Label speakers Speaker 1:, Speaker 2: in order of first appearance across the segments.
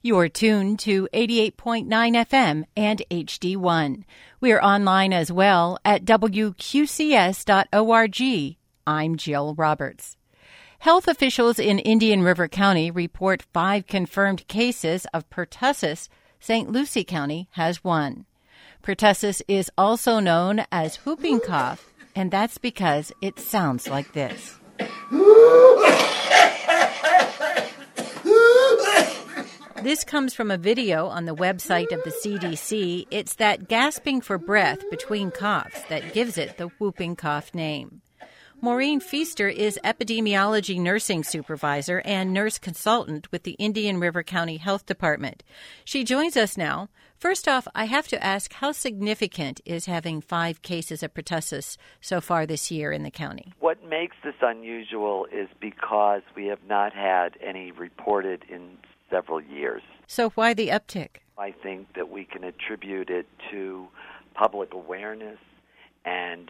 Speaker 1: You're tuned to 88.9 FM and HD1. We're online as well at WQCS.org. I'm Jill Roberts. Health officials in Indian River County report 5 confirmed cases of pertussis. St. Lucie County has 1. Pertussis is also known as whooping cough, and that's because it sounds like this. This comes from a video on the website of the CDC. It's that gasping for breath between coughs that gives it the whooping cough name. Maureen Feaster is epidemiology nursing supervisor and nurse consultant with the Indian River County Health Department. She joins us now. First off, I have to ask, how significant is having 5 cases of pertussis so far this year in the county?
Speaker 2: What makes this unusual is because we have not had any reported in several years.
Speaker 1: So why the uptick?
Speaker 2: I think that we can attribute it to public awareness and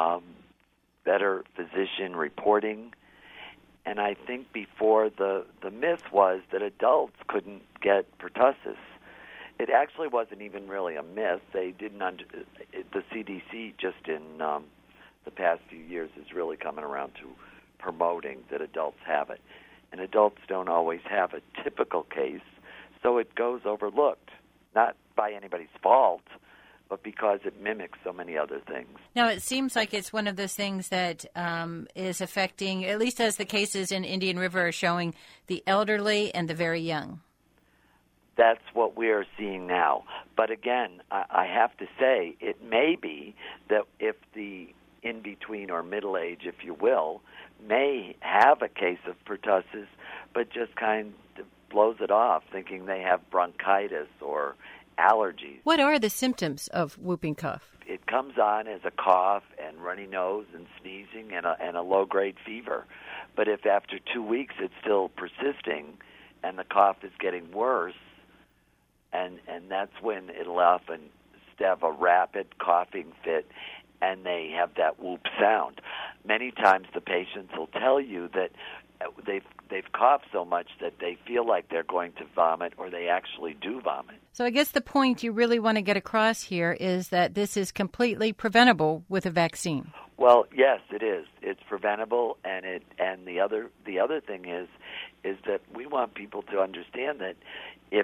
Speaker 2: better physician reporting. And I think before the myth was that adults couldn't get pertussis. It actually wasn't even really a myth. They didn't. The CDC just in the past few years is really coming around to promoting that adults have it. And adults don't always have a typical case, so it goes overlooked, not by anybody's fault, but because it mimics so many other things.
Speaker 1: Now, it seems like it's one of those things that is affecting, at least as the cases in Indian River are showing, the elderly and the very young.
Speaker 2: That's what we are seeing now. But again, I have to say, it may be that if the in-between or middle age, if you will, may have a case of pertussis, but just kind of blows it off, thinking they have bronchitis or allergies.
Speaker 1: What are the symptoms of whooping cough?
Speaker 2: It comes on as a cough and runny nose and sneezing and a low-grade fever. But if after 2 weeks it's still persisting and the cough is getting worse, and that's when it'll often have a rapid coughing fit, and they have that whoop sound. Many times the patients will tell you that they've coughed so much that they feel like they're going to vomit, or they actually do vomit.
Speaker 1: So I guess the point you really want to get across here is that this is completely preventable with a vaccine.
Speaker 2: Well, yes, it is. It's preventable, and the other thing is that we want people to understand that if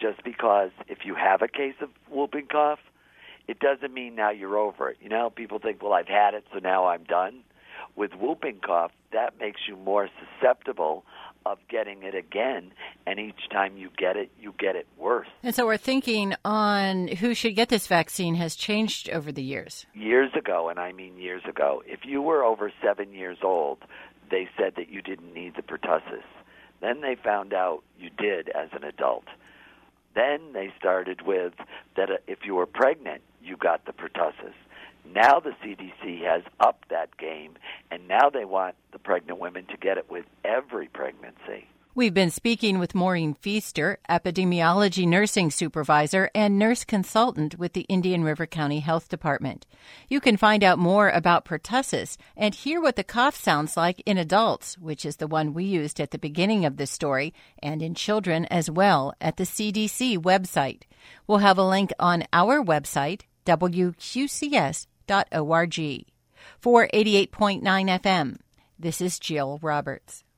Speaker 2: you have a case of whooping cough, it doesn't mean now you're over it. You know, people think, well, I've had it, so now I'm done. With whooping cough, that makes you more susceptible of getting it again, and each time you get it worse.
Speaker 1: And so our thinking on who should get this vaccine has changed over the years.
Speaker 2: Years ago, and I mean years ago, if you were over 7 years old, they said that you didn't need the pertussis. Then they found out you did as an adult. Then they started with that if you were pregnant, you got the pertussis. Now the CDC has upped that game, and now they want the pregnant women to get it with every pregnancy.
Speaker 1: We've been speaking with Maureen Feaster, epidemiology nursing supervisor and nurse consultant with the Indian River County Health Department. You can find out more about pertussis and hear what the cough sounds like in adults, which is the one we used at the beginning of this story, and in children as well at the CDC website. We'll have a link on our website, WQCS.org. For 88.9 FM, this is Jill Roberts.